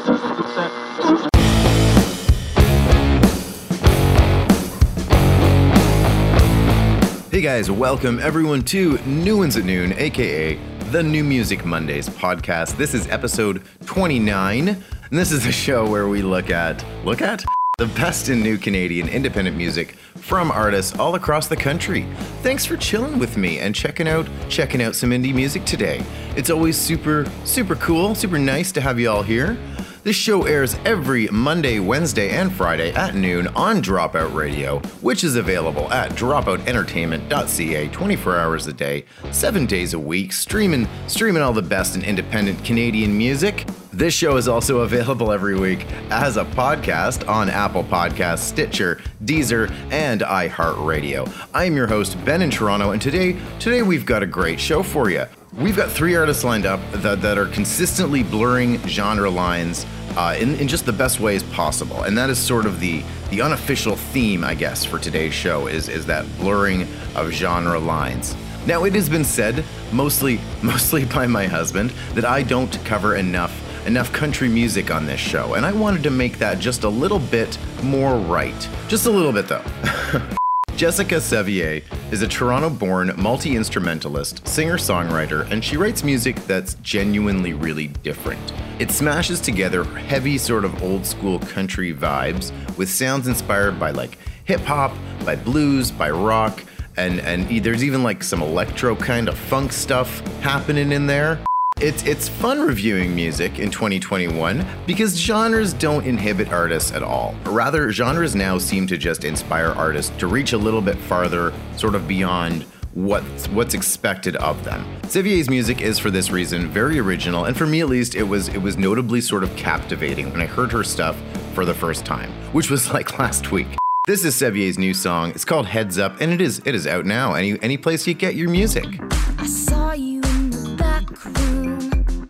Hey guys, welcome everyone to New Ones at Noon, aka the New Music Mondays podcast. This is episode 29, and this is a show where we look at the best in new Canadian independent music from artists all across the country. Thanks for chilling with me and checking out some indie music today. It's always super cool, super nice to have you all here. This show airs every Monday, Wednesday, and Friday at noon on Dropout Radio, which is available at dropoutentertainment.ca 24 hours a day, 7 days a week, streaming all the best in independent Canadian music. This show is also available every week as a podcast on Apple Podcasts, Stitcher, Deezer, and iHeartRadio. I'm your host, Ben in Toronto, and today we've got a great show for you. We've got 3 artists lined up that are consistently blurring genre lines in just the best ways possible. And that is sort of the unofficial theme, I guess, for today's show is that blurring of genre lines. Now, it has been said, mostly by my husband, that I don't cover enough country music on this show, and I wanted to make that just a little bit more right. Just a little bit, though. Jessica Sevier is a Toronto-born multi-instrumentalist, singer-songwriter, and she writes music that's genuinely really different. It smashes together heavy sort of old-school country vibes with sounds inspired by like hip-hop, by blues, by rock, and there's even like some electro kind of funk stuff happening in there. It's fun reviewing music in 2021 because genres don't inhibit artists at all. Rather, genres now seem to just inspire artists to reach a little bit farther, sort of beyond what's expected of them. Sevier's music is, for this reason, very original, and for me at least, it was notably sort of captivating when I heard her stuff for the first time, which was like last week. This is Sevier's new song. It's called Heads Up, and it is out now. Any place you get your music. I saw you in the back room.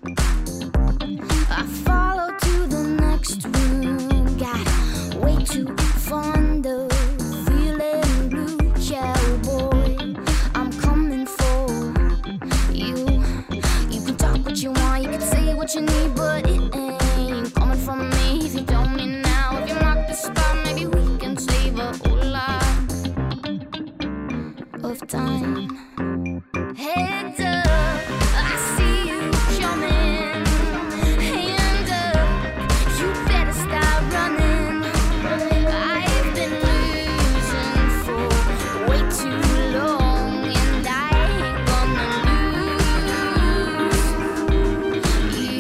I followed to the next room. Got way too fond of feeling blue. Cowboy, I'm coming for you. You can talk what you want, you can say what you need, but it ain't coming from me. If you don't mean now, if you mark the spot, maybe we can save a whole lot of time. Heads up, I see you coming. Hand up, you better stop running. I've been losing for way too long, and I ain't gonna lose you.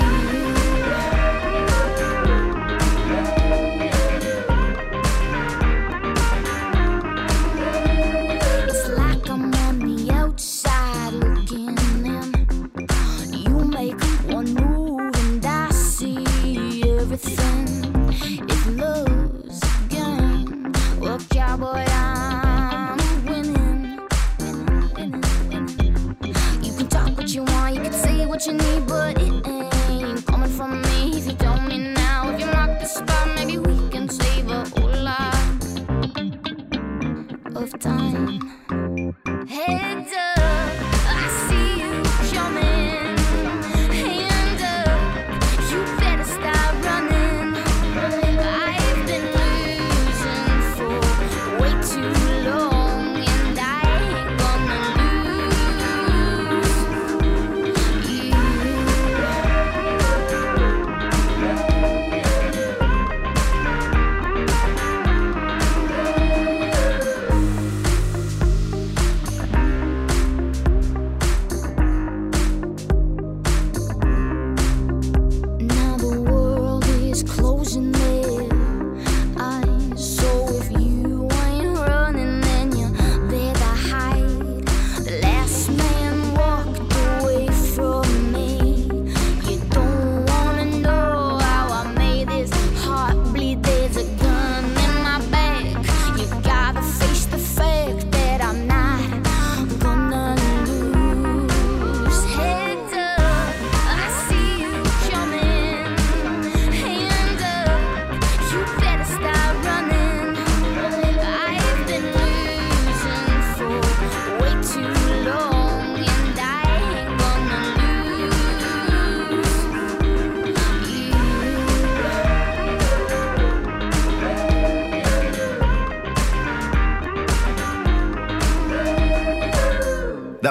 It's like I'm on the outside looking in. You make one move and I see everything. If love's a game, well, cowboy, I'm winning. You can talk what you want, you can say what you need, but it ain't coming from me. If you don't mean now, if you mark the spot, maybe we can save a whole lot of time. Heads up, I see you coming. Hand up, you better stop running. I've been losing for way too long, and I ain't gonna lose you.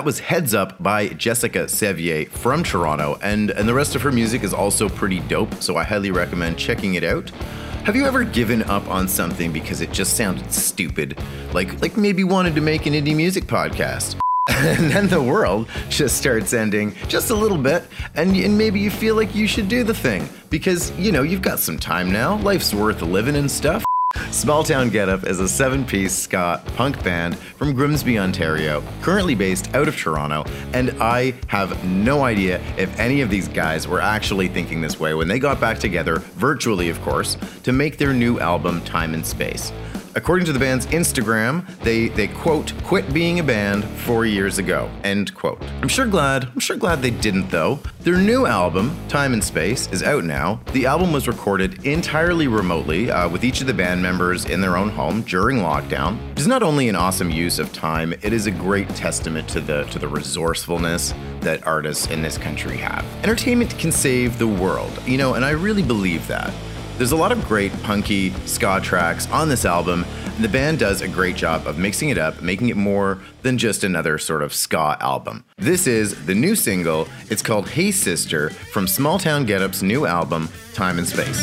was Heads Up by Jessica Sevier from Toronto, and the rest of her music is also pretty dope, so I highly recommend checking it out. Have you ever given up on something because it just sounded stupid? Like maybe wanted to make an indie music podcast? And then the world just starts ending just a little bit, and maybe you feel like you should do the thing because, you've got some time now, life's worth living and stuff. Small Town Get Up is a 7-piece ska punk band from Grimsby, Ontario, currently based out of Toronto, and I have no idea if any of these guys were actually thinking this way when they got back together, virtually of course, to make their new album Time and Space. According to the band's Instagram, they quote, quit being a band 4 years ago, end quote. I'm sure glad they didn't though. Their new album, Time and Space, is out now. The album was recorded entirely remotely with each of the band members in their own home during lockdown. It is not only an awesome use of time, it is a great testament to the resourcefulness that artists in this country have. Entertainment can save the world, and I really believe that. There's a lot of great punky ska tracks on this album, and the band does a great job of mixing it up, making it more than just another sort of ska album. This is the new single. It's called Hey Sister from Small Town Get Up's new album, Time and Space.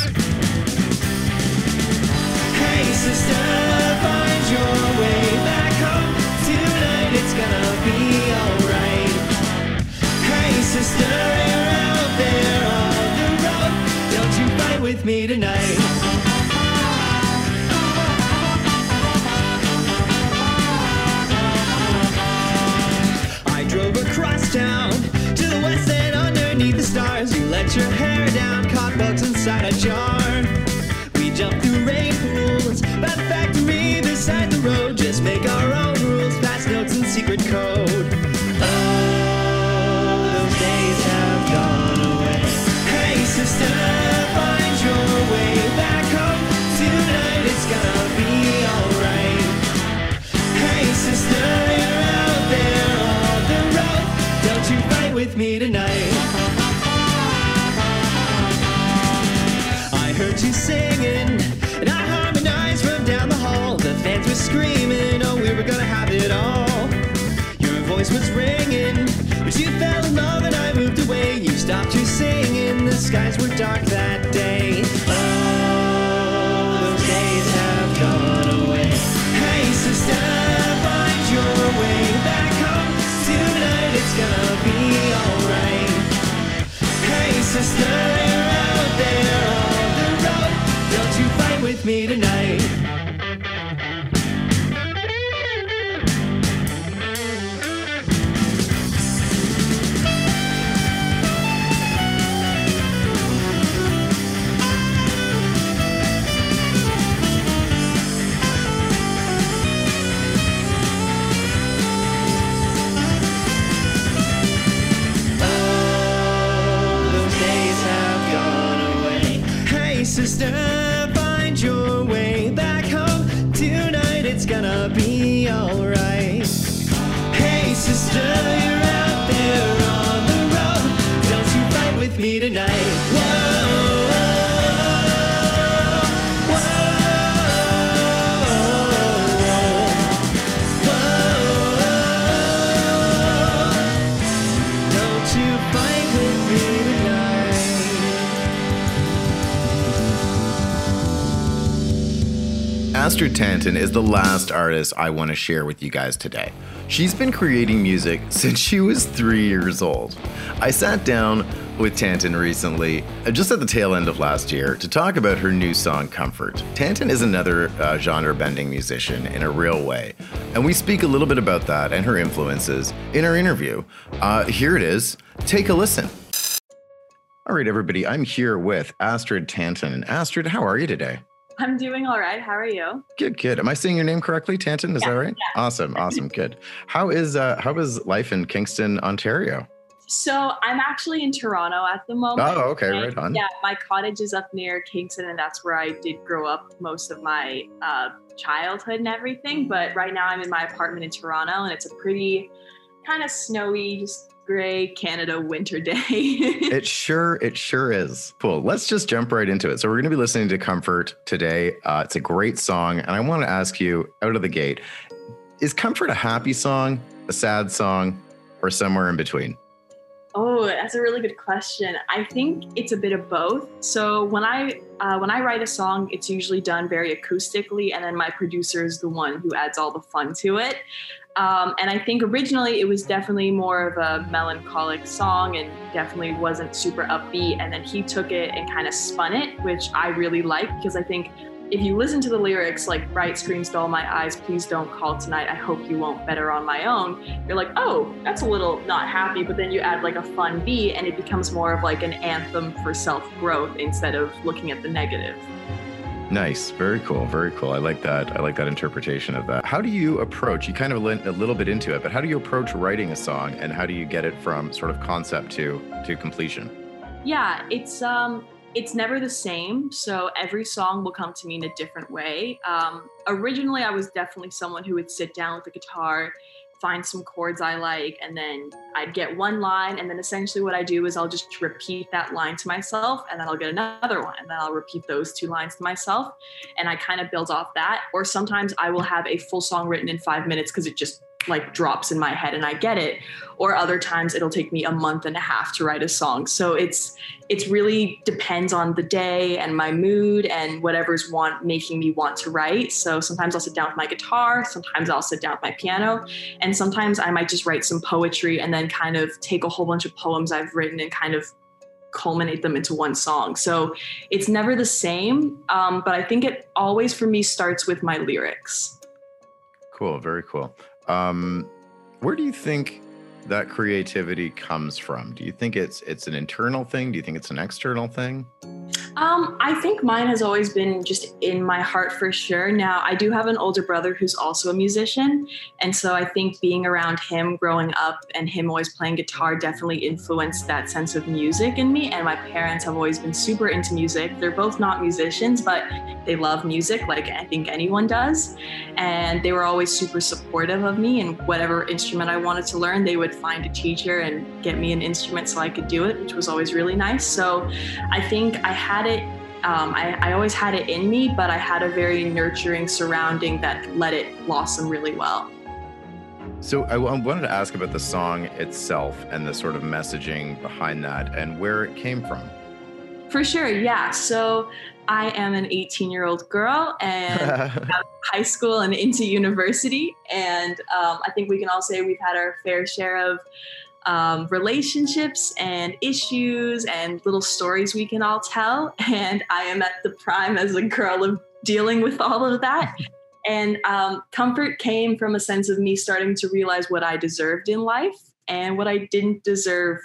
Hey sister, find your way back home. Tonight it's gonna be alright. Hey sister, you're out there on the road. Don't you fight with me tonight. I drove across town to the west end underneath the stars. You let your hair down, caught bugs inside a jar. We jumped through rain pools by the factory beside the road. Just make our own rules, pass notes and secret code. Oh, those days have gone away. Hey sister, find your way back home. Tonight it's gonna be alright. Hey sister, you're out there on the road. Don't you fight with me tonight. I heard you singing, and I harmonized from down the hall. The fans were screaming, oh, we were gonna have it all. Your voice was ringing, but you fell in love and I moved away. You stopped your singing, the skies were dark that day. Oh, those days have gone away. Hey sister, find your way back home. Tonight it's gonna be alright. Hey sister, you're out there on the road. Don't you fight with me tonight. Sister, find your way back home. Tonight it's gonna be alright. Hey sister, you're out there on the road. Don't you fight with me tonight. Whoa, whoa, whoa. Don't you fight with me tonight. Astrid Tanton is the last artist I want to share with you guys today. She's been creating music since she was 3 years old. I sat down with Tanton recently, just at the tail end of last year, to talk about her new song, Comfort. Tanton is another genre-bending musician in a real way, and we speak a little bit about that and her influences in our interview. Here it is. Take a listen. All right, everybody, I'm here with Astrid Tanton. And Astrid, how are you today? I'm doing all right. How are you? Good. Am I saying your name correctly, Tanton? Is that right? Yeah. Awesome. Good. How is life in Kingston, Ontario? So I'm actually in Toronto at the moment. Oh, okay, right on. Yeah, my cottage is up near Kingston, and that's where I did grow up most of my childhood and everything. But right now I'm in my apartment in Toronto, and it's a pretty kind of snowy, just gray Canada winter day. It sure is. Cool. Let's just jump right into it. So we're going to be listening to Comfort today. It's a great song. And I want to ask you out of the gate, is Comfort a happy song, a sad song, or somewhere in between? Oh, that's a really good question. I think it's a bit of both. So when I write a song, it's usually done very acoustically, and then my producer is the one who adds all the fun to it. And I think originally it was definitely more of a melancholic song and definitely wasn't super upbeat. And then he took it and kind of spun it, which I really like, because I think if you listen to the lyrics, like bright screens dull my eyes, please don't call tonight, I hope you won't, better on my own, you're like, oh, that's a little not happy, but then you add like a fun beat and it becomes more of like an anthem for self-growth instead of looking at the negative. Nice. Very cool. Very cool. I like that. I like that interpretation of that. How do you approach, you kind of went a little bit into it, but how do you approach writing a song, and how do you get it from sort of concept to completion? Yeah, it's never the same. So every song will come to me in a different way. Originally, I was definitely someone who would sit down with the guitar, find some chords I like, and then I'd get one line. And then essentially what I do is I'll just repeat that line to myself, and then I'll get another one, and then I'll repeat those 2 lines to myself. And I kind of build off that. Or sometimes I will have a full song written in 5 minutes because it just like drops in my head and I get it. Or other times it'll take me a month and a half to write a song. So it's really depends on the day and my mood and whatever's making me want to write. So sometimes I'll sit down with my guitar, sometimes I'll sit down with my piano, and sometimes I might just write some poetry and then kind of take a whole bunch of poems I've written and kind of culminate them into one song. So it's never the same, but I think it always for me starts with my lyrics. Cool. Very cool. Where do you think that creativity comes from? Do you think it's an internal thing? Do you think it's an external thing? I think mine has always been just in my heart for sure. Now, I do have an older brother who's also a musician. And so I think being around him growing up and him always playing guitar definitely influenced that sense of music in me. And my parents have always been super into music. They're both not musicians, but they love music like I think anyone does. And they were always super supportive of me, and whatever instrument I wanted to learn, they would find a teacher and get me an instrument so I could do it, which was always really nice. So I think I had it, I always had it in me, but I had a very nurturing surrounding that let it blossom really well. So I wanted to ask about the song itself and the sort of messaging behind that and where it came from. For sure, yeah. So I am an 18-year-old girl and out of high school and into university. And I think we can all say we've had our fair share of relationships and issues and little stories we can all tell. And I am at the prime as a girl of dealing with all of that. And comfort came from a sense of me starting to realize what I deserved in life and what I didn't deserve.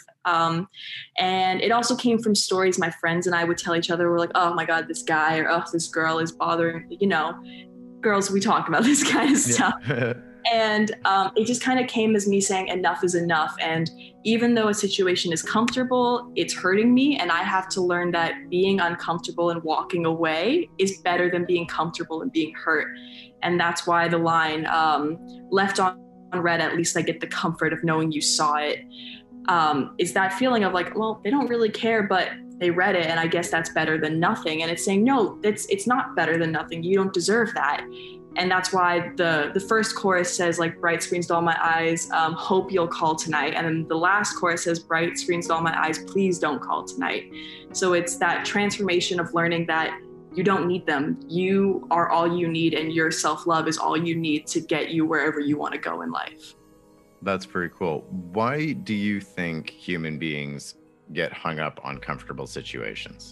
And it also came from stories my friends and I would tell each other. We're like, oh my God, this guy, or oh, this girl is bothering, girls, we talk about this kind of stuff. And it just kind of came as me saying enough is enough. And even though a situation is comfortable, it's hurting me. And I have to learn that being uncomfortable and walking away is better than being comfortable and being hurt. And that's why the line left on red, at least I get the comfort of knowing you saw it, is that feeling of like, well, they don't really care, but they read it. And I guess that's better than nothing. And it's saying, no, it's not better than nothing. You don't deserve that. And that's why the first chorus says like bright screens dull my eyes, hope you'll call tonight. And then the last chorus says bright screens dull my eyes, please don't call tonight. So it's that transformation of learning that you don't need them. You are all you need, and your self-love is all you need to get you wherever you want to go in life. That's pretty cool. Why do you think human beings get hung up on comfortable situations?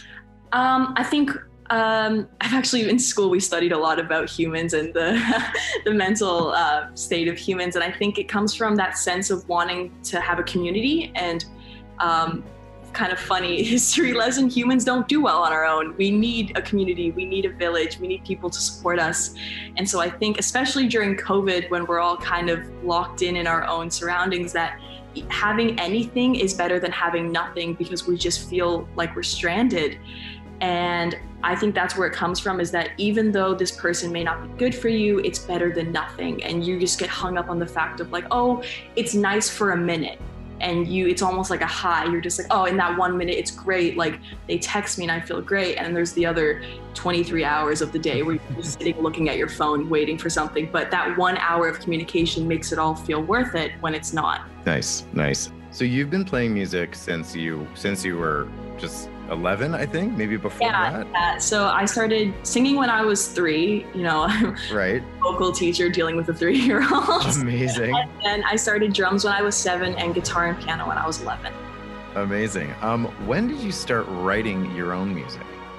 I think I've actually in school we studied a lot about humans and the mental state of humans, and I think it comes from that sense of wanting to have a community. And kind of funny history lesson, humans don't do well on our own. We need a community, we need a village, we need people to support us. And so I think especially during COVID, when we're all kind of locked in our own surroundings, that having anything is better than having nothing, because we just feel like we're stranded. And I think that's where it comes from, is that even though this person may not be good for you, it's better than nothing. And you just get hung up on the fact of like, oh, it's nice for a minute. and it's almost like a high. You're just like, oh, in that 1 minute, it's great. Like they text me and I feel great. And then there's the other 23 hours of the day where you're just sitting looking at your phone, waiting for something. But that 1 hour of communication makes it all feel worth it when it's not. Nice. So you've been playing music since you were just 11, I think, maybe before that? Yeah. So I started singing when I was 3, Right. Vocal teacher dealing with a 3-year-old. Amazing. And then I started drums when I was 7 and guitar and piano when I was 11. Amazing. When did you start writing your own music?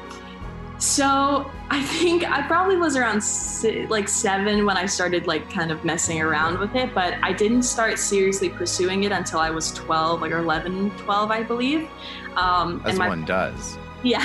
So I think I probably was around 7 when I started kind of messing around with it, but I didn't start seriously pursuing it until I was 12, or 11, 12, I believe. As one does. Yeah.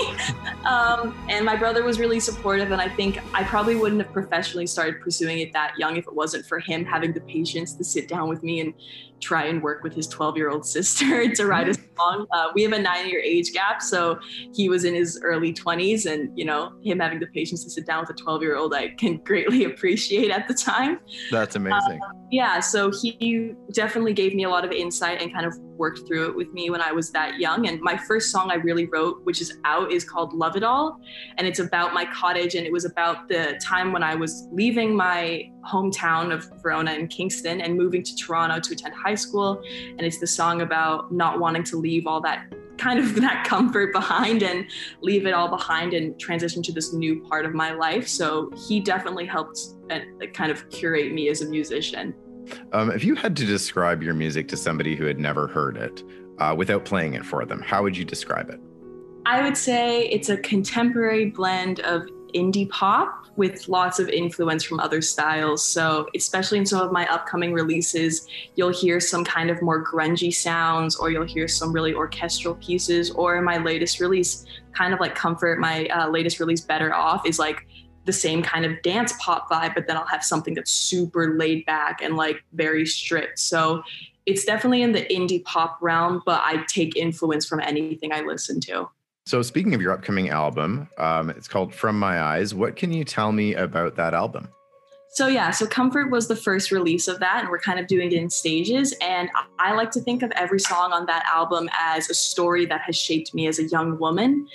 And my brother was really supportive, and I think I probably wouldn't have professionally started pursuing it that young if it wasn't for him having the patience to sit down with me and try and work with his 12-year-old sister to write a song. We have a 9-year age gap, so he was in his early 20s, and him having the patience to sit down with a 12-year-old I can greatly appreciate at the time. That's amazing. Yeah, so he definitely gave me a lot of insight and kind of worked through it with me when I was that young. And my first song I really wrote, which is out, is called Love It All. And it's about my cottage, and it was about the time when I was leaving my hometown of Verona and Kingston and moving to Toronto to attend high school. And it's the song about not wanting to leave all that kind of that comfort behind and leave it all behind and transition to this new part of my life. So he definitely helped kind of curate me as a musician. If you had to describe your music to somebody who had never heard it without playing it for them, how would you describe it? I would say it's a contemporary blend of indie pop with lots of influence from other styles. So especially in some of my upcoming releases, you'll hear some kind of more grungy sounds, or you'll hear some really orchestral pieces. Or in my latest release, kind of like Comfort, my latest release, Better Off, is like the same kind of dance pop vibe, but then I'll have something that's super laid back and like very strict. So it's definitely in the indie pop realm, but I take influence from anything I listen to. So speaking of your upcoming album, it's called From My Eyes. What can you tell me about that album? So Comfort was the first release of that, and we're kind of doing it in stages. And I like to think of every song on that album as a story that has shaped me as a young woman.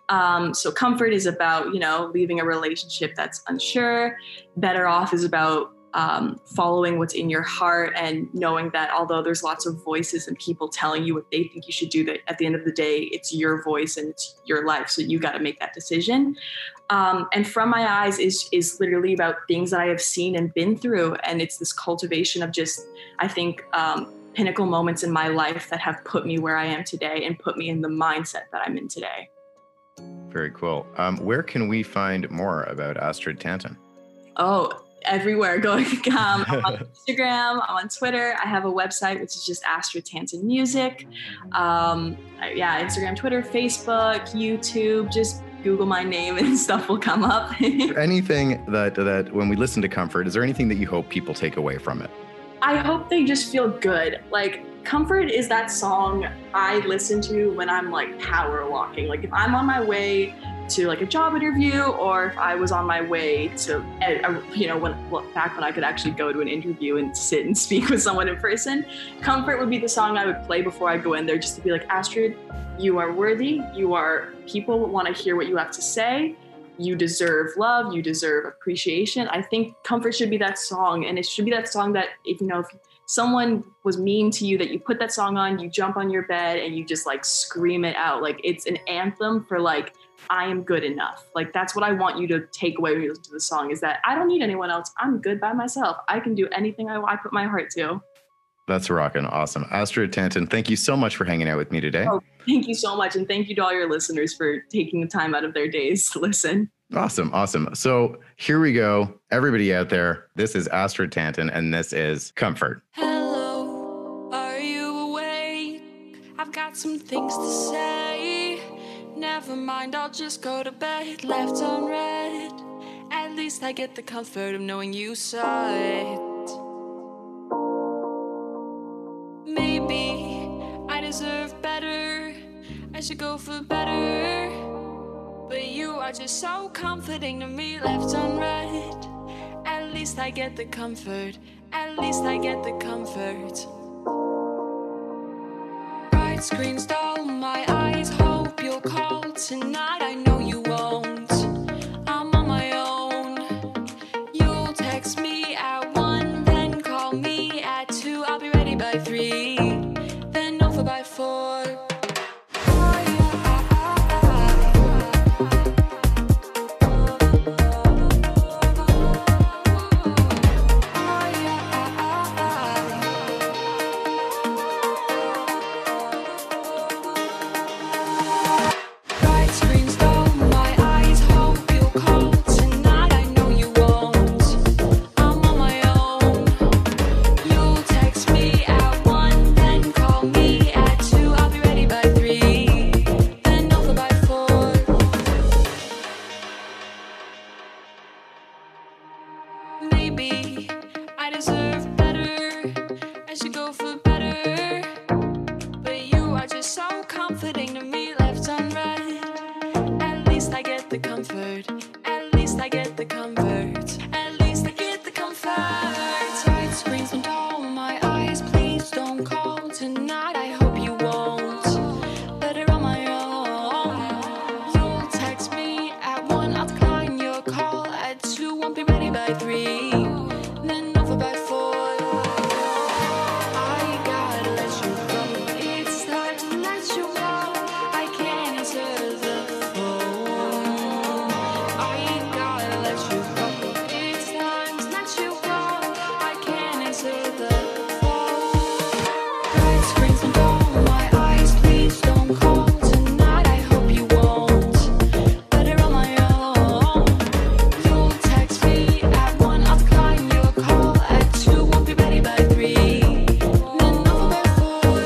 So Comfort is about, leaving a relationship that's unsure. Better Off is about following what's in your heart and knowing that although there's lots of voices and people telling you what they think you should do, that at the end of the day, it's your voice and it's your life. So you got to make that decision. And From My Eyes is literally about things that I have seen and been through. And it's this cultivation of just, I think, pinnacle moments in my life that have put me where I am today and put me in the mindset that I'm in today. Very cool. Where can we find more about Astrid Tanton? Oh, everywhere. I'm on Instagram, I'm on Twitter. I have a website, which is just Astrid Tanton Music. Instagram, Twitter, Facebook, YouTube, just Google my name and stuff will come up. Anything that when we listen to Comfort, is there anything that you hope people take away from it? I hope they just feel good. Like, Comfort is that song I listen to when I'm like power walking. Like if I'm on my way to like a job interview, or if I was on my way to, back when I could actually go to an interview and sit and speak with someone in person, Comfort would be the song I would play before I go in there, just to be like, Astrid, you are worthy. People want to hear what you have to say. You deserve love. You deserve appreciation. I think Comfort should be that song. And it should be that song that if someone was mean to you, that you put that song on, you jump on your bed and you just like scream it out. Like it's an anthem for like, I am good enough. Like that's what I want you to take away when you listen to the song, is that I don't need anyone else. I'm good by myself. I can do anything I put my heart to. That's rockin'. Awesome. Astrid Tanton, thank you so much for hanging out with me today. Oh, thank you so much. And thank you to all your listeners for taking the time out of their days to listen. Awesome. So here we go. Everybody out there, this is Astrid Tanton and this is Comfort. Hello, are you awake? I've got some things to say. Never mind, I'll just go to bed, left unread. At least I get the comfort of knowing you saw it. Maybe I deserve better, I should go for better. But you are just so comforting to me, left unread. At least I get the comfort, at least I get the comfort. Bright screen stole my eyes. Hope you'll call tonight. I know you won't. I'm on my own. You'll text me at 1, then call me at 2. I'll be ready by 3, then over by 4. Maybe I deserve better. I should go for better. But you are just so comforting to me, left unread. At least I get the comfort. At least I get the comfort. At least I get the comfort. Tight screens and all my eyes. Please don't call tonight. I hope you won't. Better on my own. You'll text me at 1. I'll decline your call at 2. Won't be ready by 3. Then over by 4. I gotta let you go. It's time to let you go. I can't answer the phone. I gotta let you go. It's time to let you go. I can't answer the phone. Bright screens and all my eyes. Please don't call tonight. I hope you won't. Better on my own. You'll text me at 1. I'll decline your call at 2. Won't be ready by 3. Then over by 4.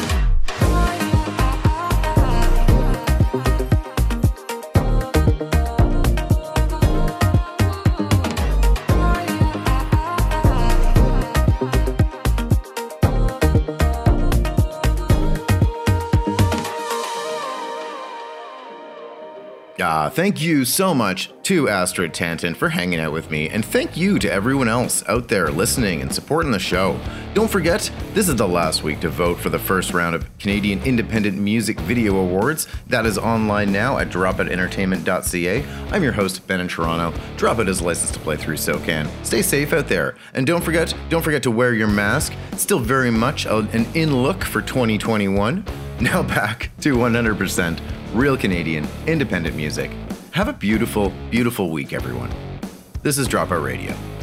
Thank you so much to Astrid Tanton for hanging out with me, and thank you to everyone else out there listening and supporting the show. Don't forget, this is the last week to vote for the first round of Canadian Independent Music Video Awards. That is online now at dropitentertainment.ca. I'm your host, Ben in Toronto. Drop It is licensed to play through SoCan. Stay safe out there, and don't forget to wear your mask. It's still very much an in-look for 2021. Now back to 100% real Canadian independent music. Have a beautiful, beautiful week, everyone. This is Dropout Radio.